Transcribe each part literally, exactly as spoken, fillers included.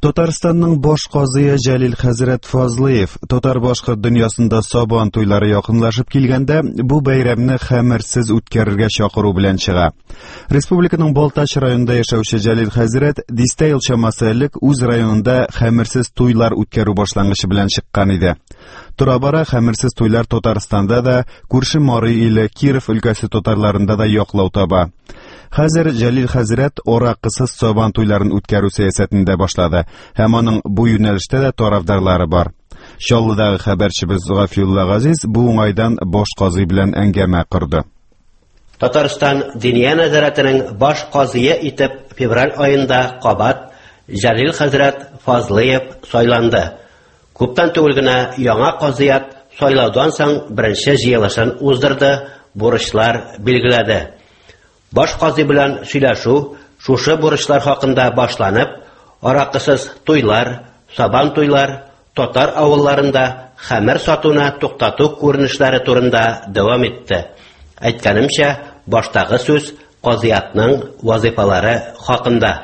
Татарстанның баш казые Җәлил хәзрәт Фазлыев татар башкорт дөньясында Сабан туйлары якынлашып килгәндә бу бәйрәмне хәмерсез үткәрергә чакыру белән чыга. Республиканың Балтач районында яшәүче Җәлил хәзрәт дистә ел чамасы элек үз районында хәмерсез туйлар үткәрү башлангычы белән чыккан иде. Тора-бара хәмерсез туйлар Татарстанда да, күрше Мары иле Киров өлкәсе татарларында да яклау таба. Хәзер Җәлил хәзрәт аракысыз Сабан туйларын үткәрү сәясәтендә башлады, һәм аның бу юнәлештә дә тарафдарлары бар. Чаллыдагы хәбәрчебез Гафиулла Газиз бу уңайдан баш казый белән әңгәмә корды. Татарстан Диния нәзарәтенең баш казые итеп февраль аенда кабат Җәлил хәзрәт Фазлыев сайланды. Күптән түгел генә яңа казыят сайлаудан соң беренче җыелышын уздырды, бурычлар билгеләде. Баш казый белән сөйләшү шушы бурычлар хакында башланып, аракысыз туйлар, Сабан туйлар, татар авылларында хәмер сатуны туктату күренешләре турында дәвам итте. Әйткәнемчә, баштагы сүз казыятның вазифалары хакында.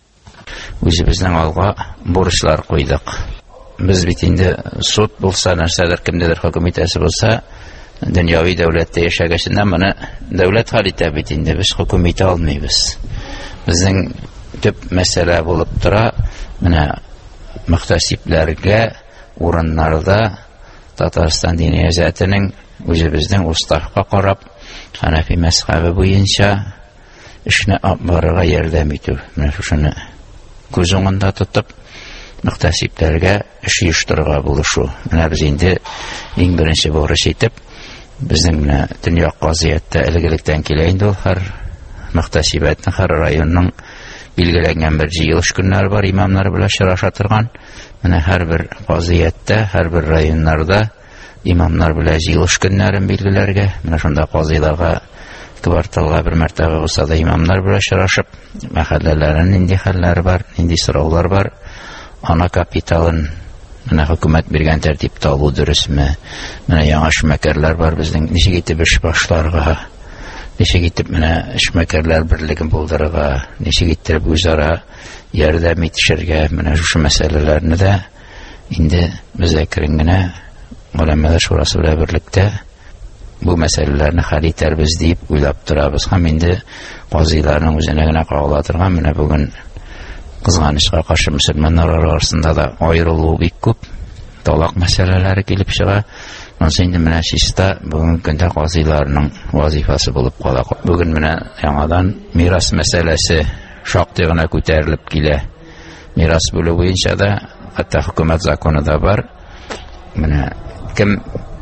Үзебезнең алга бурычлар куйдык. Без бит инде суд булса, нәрсәдер кемдедер хөкем итәсе булса, дөньяви дәүләттә яшәгәчендә моны дәүләт хәл итә бит инде, без хөкем итә алмыйбыз. Безнең төп мәсьәлә булып тора, менә мөхтәсибләргә урыннарда Татарстан Диния нәзарәтенең үзебезнең устарга карап, Хәнәфи мәзһәбе буенча эшне алып ярдәм итү. Менә шуны күз уңында тотып, мөхтәсибләргә эш оештырырга булышу. Менә без инде иң беренче бурыч итеп, безнең менә дөнья казыятта элегелектән килә инде ул һәр мөхтәсибәтнең, һәр районның билгеләнгән бер җыелыш көннәре бар, имамнар белән очраша торган. Менә һәрбер казыятта, һәрбер районнарда имамнар белән җыелыш көннәрен билгеләргә, менә шунда казыйларга кварталга бер мәртәбә булса да имамнар белән очрашып, мәхәлләләрнең нинди хәлләре бар, нинди сораулар бар, ана капиталын менә хөкүмәт биргән тәртиптә алу дөресме, менә яңа эшмәкәрләр бар безнең, ничек итеп эш башларга, ничек итеп менә эшмәкәрләр берлеген булдырырга, ничек итеп үзара ярдәм итешергә, менә шушы мәсьәләләрне дә инде без әкрен генә Гөләмәләр шурасы белән берлектә бу мәсьәләләрне хәл итәрбез дип уйлап торабыз. Һәм инде казыйларның үзенә генә кагыла торган, менә бүген кызганычка каршы мөселманнар арасында да аерылу бик күп, талак мәсьәләләре килеп чыга. Монысы инде менә чиста бүген көндә казыйларның вазифасы булып кала. Бүген менә яңадан мирас мәсьәләсе шактый гына күтәрелеп килә. Мирас бүлү буенча да хәтта хөкүмәт законы да бар. Менә кем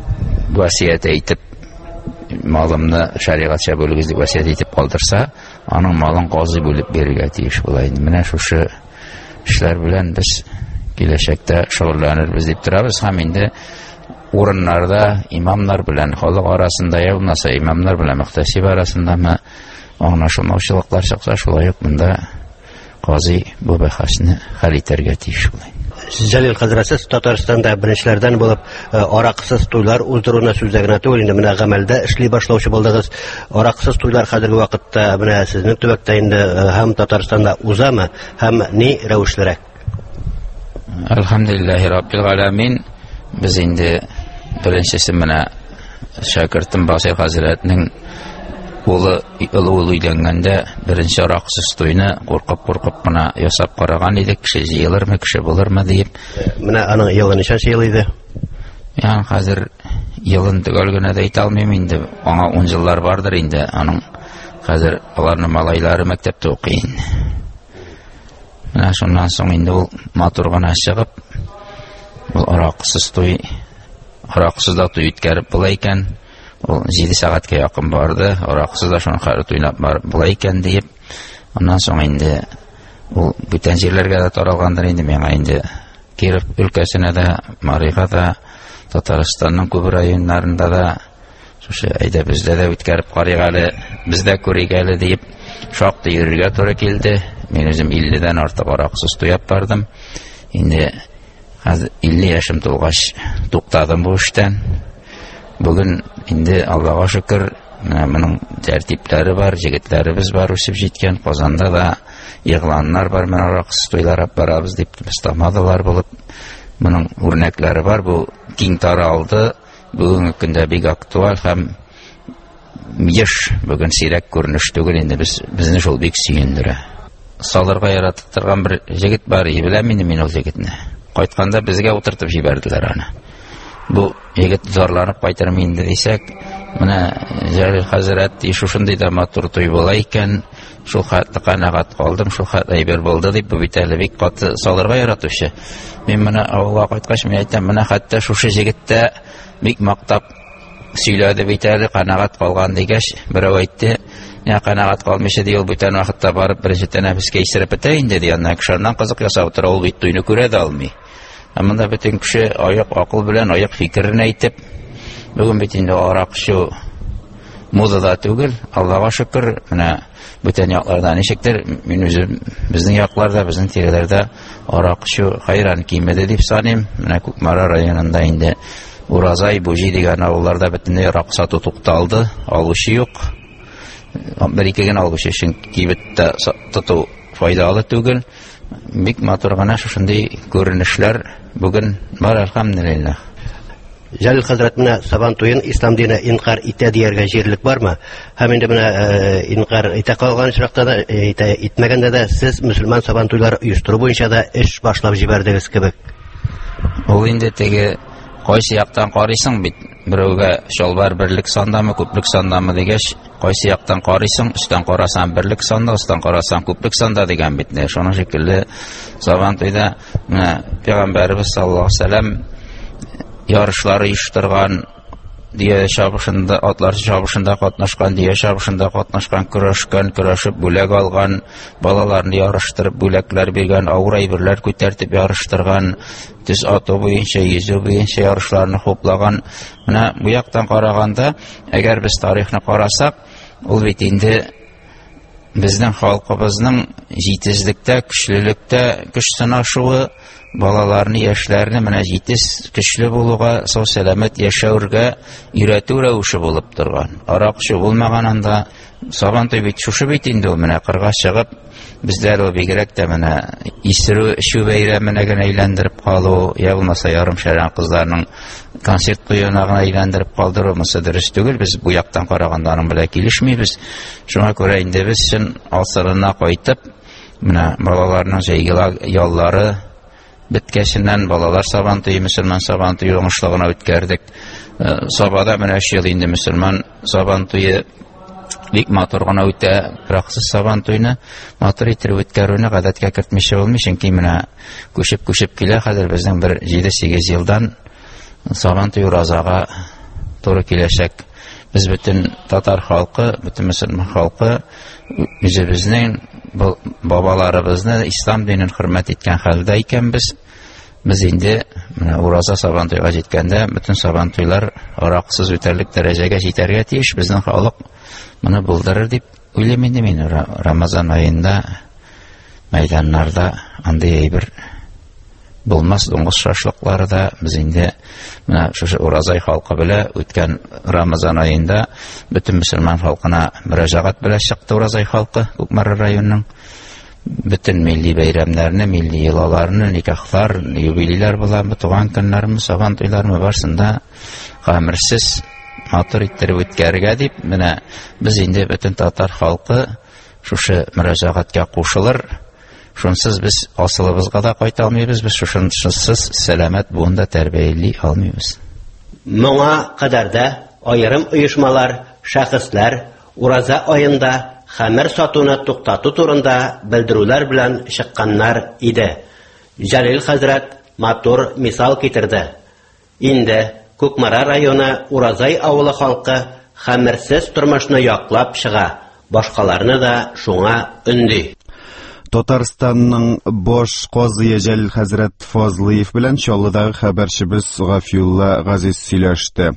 васият әйтеп малымны шариғатча бүлегез дип васият итеп калдырса, аның малын казый бүлеп бирергә тиеш була инде. Менә шушы эшләр белән без киләчәктә шөгыльләнербез дип торабыз. Һәм инде урыннарда имамнар белән халык арасында, я булмаса имамнар белән мөхтәсиб арасында ма аңлашылмаучылыклар чыкса, шулай ук монда казый бу бәхәсне хәл итәргә тиеш була. Җәлил хәзрәт Татарстанда беренчеләрдән булып аракысыз туйлар уздыруны сүздә генә түгел, инде менә гамәлдә эшли башлаучы булдыгыз. Аракысыз туйлар хәзерге вакытта менә сезнең төбәктә инде һәм Татарстанда узамы, һәм ни рәвешлерәк? Әлхәмдүлиллаһи раббил галәмин. Без инде беренчесе менә шәкертем Басир хәзрәтнең улы улы өйләнгәндә беренче аракысыз туйны куркып-куркып кына ясап караган идек, кеше җыелырмы, кеше булырмы дип. Менә аның елы ничәнче ел иде? Яң хәзер елын төгәл генә дә әйтә алмыйм инде. Аңа ун еллар бардыр инде. Аның хәзер аларның малайлары мәктәптә укый. Менә шуннан соң инде ул матур гына чыгып, ул аракысыз туй, аракысыз да туй үткәреп була икән. Ул җиде сәгатькә якын барды, аракысыз да шуны хәр туйлап була икән дип. Аннан соң инде ул бүтән җирләргә дә таралгандыр инде. Миңа инде Киров өлкәсенә дә, Марига да, Татарстанның күп районнарында да шушы әйдә бездә дә үткәреп карыйк әле, бездә күрик әле дип шактый йөрергә туры килде. Мин үзем илледән артык аракысыз туяп бардым. Инде хәзер илле яшем тулгач туктадым бу эштән. Бүген инде Аллага шөкер, моның тәртипләре бар, җегетләребез бар үсеп җиткән. Казанда да игъланнар бар, менә аракысыз туйлар барабыз дип тастамадылар булып. Моның үрнәкләре бар, бу киң таралды, бүгенге көндә бик актуаль һәм еш бүген сирәк күренеш түгел инде, без безне шул бик сөендерә. Салырга яратып торган бер җегет бар, и беләм инде мин ул җегетне. Кайтканда безгә утыртып җибәрделәр аны. Бу егет зарланып кайтырмы инде дисәк, менә Җәлил хәзрәт шушындый да матур туй була икән, шул хәтле канәгать калдым, шул хәтле әйбер булды дип, бу бит әле бик каты салырга яратучы. Мин менә авылга кайткач, мин әйтәм, менә хәтта шушы җегеттә бик мактап сөйләде бит әле, канәгать калган дигәч, берәү әйтте, я канәгать калмыйча ди, ул бүтән вакытта барып беренче тәнәфескә исереп бетә инде ди, аннан кешеннән кызык ясап тора, ул бит туйны күрә дә алмый. Монда бөтен кеше аяк акыл белән аяк фикерен әйтеп, бүген бит инде аракчы модада түгел, Аллага шөкер, менә бүтән якларда ничектер, мин үзем безнең якларда, безнең тирәләрдә аракчы хайран кимәде дип саныйм. Менә Күкмара районында инде Уразай, Буҗи дигән авылларда бөтенләй арак сату тукталды, алучы юк. Бер-ике генә алучы өчен кибеттә тоту файдалы түгел. Бик матур гына шушындый күренешләр бүген бар, әлхәмдүлиллаһ. Җәлил хәзрәт, менә Сабан туен ислам дине инкар итә дияргә җирлек бармы? Һәм инде менә инкар итә калган очракта да, итмәгәндә дә сез мөселман Сабан туйлар оештыру буенча да эш башлап җибәрдегез кебек. Ул инде теге кайсы яктан карыйсың бит, берәүгә чалбар берлек сандамы, күплек сандамы дигәч, кайсы яктан карыйсың, өстән карасаң берлек санда, өстән карасаң күплек санда дигән бит. Шуның шикелле Сабан туйда менә Пәйгамбәрбез саллаллаһу алейһи ва сәллям ярышлар оештырган, дия чабышында, атлар чабышында катнашкан, дия чабышында катнашкан, көрәшкән, көрәшеп бүләк алган, балаларны ярыштырып бүләкләр биргән, авыр әйберләр күтәртеп ярыштырган, төз ату буенча, йөзү буенча ярышларны хуплаган. Менә бу яктан караганда, әгәр без тарихны карасак, ул бит инде безнең халкыбызның җитезлектә, көчлелектә көч сынашуы, балаларны, яшьләрне менә җитез, көчле булуга, сау сәламәт яшәүгә өйрәтү рәвеше булып торган. Аракчы булмаган анда Сабан туй бит шушы бит инде, ул менә кырга чыгып, безләр ул бигрәк тә менә исерү, эчү бәйрәменә генә әйләндереп калу, я булмаса ярым шәрән кызларның концерт куюына гына әйләндереп калдыру монысы дөрес түгел. Без бу яктан караганда аның белән килешмибез. Шуңа күрә инде без өчен асырына кайтып, менә балаларның җәйге яллары беткәченнән балалар Сабан туйы, мөселман Сабан туйы уңышлыгына үткәрдек. Сабада менә өч ел инде мөселман Сабан туйы бик матур гына үтә. Праксыз Сабан туйны матур итеп үткәрүне гадәткә кертмичә булмый, чөнки менә күчеп-күчеп килә, хәзер безнең бер җиде-сигез елдан Сабан туйы Уразага туры киләчәк. Без бөтен татар халкы, бөтен мөселман халкы үзебезнең бабаларыбызны, ислам динен хөрмәт иткән хәлдә икәнбез. Без инде менә Ураза Сабан туйга җиткәндә бөтен Сабан туйлар араксыз үтәрлек дәрәҗәгә җитәргә тиеш. Безнең халык моны булдырыр дип уйлыйм инде мин. Рамазан аенда мәйданнарда андый әйбер булмас, дуңгыз шашлыклары да без инде менә шушы Уразай халкы белән үткән Рамазан аенда бөтен мөселман халкына мөрәҗәгать белән чыкты. Уразай халкы Күкмара районының бөтен милли бәйрәмнәрне, милли йолаларны, никахлар, юбилейлар була, туган көннәрме, Сабан туйлармы барсында гамерсез матур иттереп үткәрергә дип, менә без инде бөтен татар халкы шушы мөрәҗәгатькә кушылыр. Шунсыз без асылыбызга да кайта алмыйбыз, без шушынсыз сәламәт буында тәрбияли алмыйбыз. Моңа кадәр дә аерым оешмалар, шәхесләр Ураза аенда хәмер сатуны туктату турында белдерүләр белән чыкканнар иде. Җәлил хәзрәт матур мисал китерде. Инде Күкмара районы Уразай авылы халкы хәмерсез тормышны яклап чыга. Башкаларны да шуңа өнди. Татарстанның бош казые Җәлил хәзрәт Фазлыев белән Чаллыдагы хәбәрчебез Гафиулла Газиз сөйләште.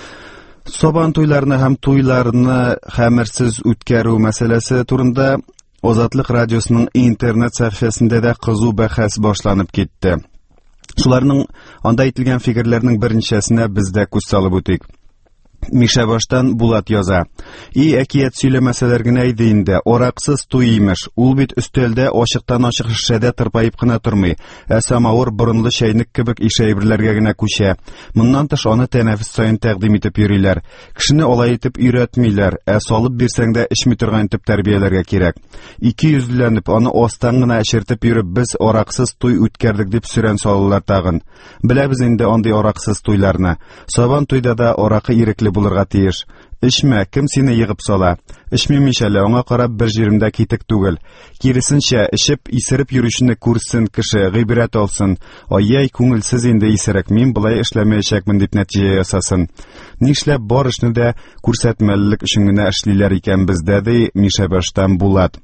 Сабан туйларны һәм туйларны хәмерсез үткәрү мәсьәләсе турында Азатлык радиосының интернет сәхифәсендә дә кызу бәхәс башланып китте. Шуларның анда әйтелгән фикерләрнең берничәсенә без дә күз салып үтик. Мишәбаштан Булат яза. И әкият сөйләмәсәләр генә иде инде, араксыз туй имеш. Ул бит өстәлдә ачыктан-ачык шешәдә тырпаеп кына тормый, ә самавыр борынлы чәйнек кебек ишәйберләргә генә күчә. Моннан тыш аны тәнәфес саен тәкъдим итеп йөриләр. Кешене алай итеп өйрәтмиләр, ә салып бирсәң дә эчми торган итеп тәрбияләргә кирәк. Ике йөзләнеп, аны астан гына эшертеп йөреп, без араксыз туй үткәрдек дип сүрән салалар тагын. Беләбез инде андый араксыз туйларны. Сабан туйда да аракы ирекле булырга тиеш. Эчмә, кем сине йыгып сала? Эчмимичә лә аңа карап бер җиремдә китек түгел. Киресенчә, эчеп исереп йөрүчене күрсен кеше, гыйбрәт алсын. Ай-яй, күңелсез инде исерек, мин болай эшләмәячәкмен дип нәтиҗә ясасын. Нишләп бар эшне дә күрсәтмәлелек өчен генә эшлиләр икән бездә, ди Мишәбаштан Булат.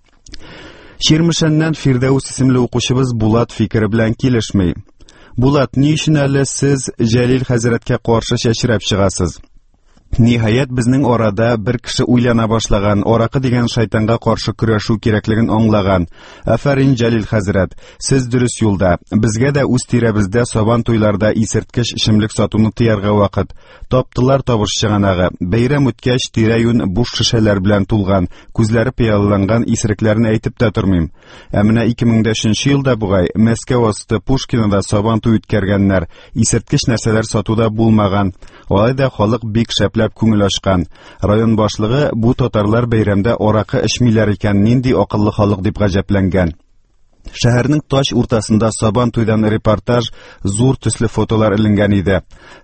Чирмешәннән Фирдәүс исемле укучыбыз Булат фикере белән килешми. Булат, ни өчен әле сез Җәлил хәзрәткә каршы чәчрәп чыгасыз? Ниһаять безнең арада бер кеше уйлана башлаган, аракы дигән шайтанга каршы көрәшү кирәклеген аңлаган. Афәрин Җәлил хәзрәт, сез дөрес юлда. Безгә дә үз тирәбездә сабан туйларда исерткеч эчемлек сатуны тыярга вакыт. Таптылар табыш чыганагы. Бәйрәм үткәч тирә-юн буш шешәләр белән тулган, күзләре пыялланган исерекләрне әйтеп тә тормыйм. Ә менә ике мең өченче елда бугай Мәскәү асты Пушкинада сабан туй үткәргәннәр, исерткеч нәрсәләр сатуда булмаган. Алай да халык бик шәпләп күңел ачкан. Район башлыгы бу татарлар бәйрәмдә аракы эчмиләр икән, нинди акыллы халык дип гаҗәпләнгән. Шәһәрнең таҗ уртасында сабан туйдан репортаж, зур төсле фотолар эленгән иде.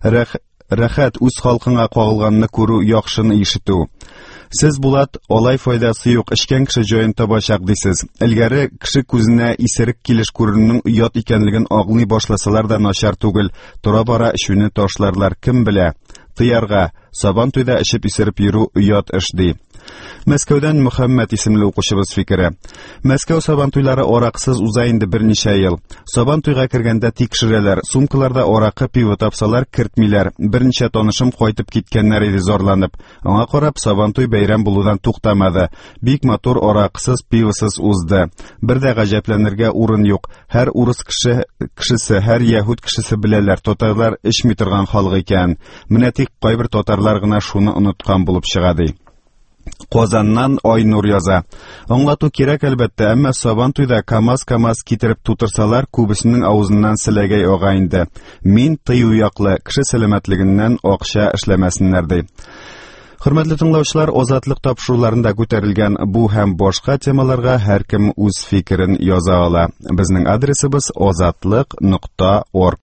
Рәхәт үз халкыңа кагылганны күрү, яхшыны ишетү. Сез Булат, алай файдасы юк, эчкән кеше җаен табачак дисез. Элгәре кеше күзенә исерек килеш күрүнең ят икәнлеген аңлый башласалар да начар түгел. Тора-бара эчүне ташларлар, кем белә. Тыярга, сабан туйда эчеп исереп йөрү ят эш ди. Мәскәүдән Мөхәммәд исемле укучыбыз фикере. Мәскәү сабан туйлары араксыз уза инде берничә ел. Сабан туйга кергәндә тикшерәләр, сумкаларда аракы, пиво тапсалар кертмиләр. Берничә танышым кайтып киткәннәр иде зарланып. Аңа карап сабан туй бәйрәм булудан туктамады. Бик матур араксыз, пивосыз узды. Бер дә гаҗәпләнергә урын юк. Һәр урыс кеше кешесе, һәр яһүд кешесе беләләр, татарлар эчми торган халык икән. Менә тик кайбер татарлар гына шуны оныткан булып чыга ди. Казаннан Айнур яза. Аңлату кирәк әлбәттә, әмма сабан туйда камаз-камаз китереп тутырсалар, күбесенең авызыннан селәгәй ага инде. Мин тыю яклы, кеше сәламәтлегеннән акча эшләмәсеннәр ди. Хөрмәтле тыңлаучылар, азатлык тапшыруларында күтәрелгән бу һәм башка темаларга һәркем үз фикерен яза ала. Безнең адресыбыз азатлык нокта орг.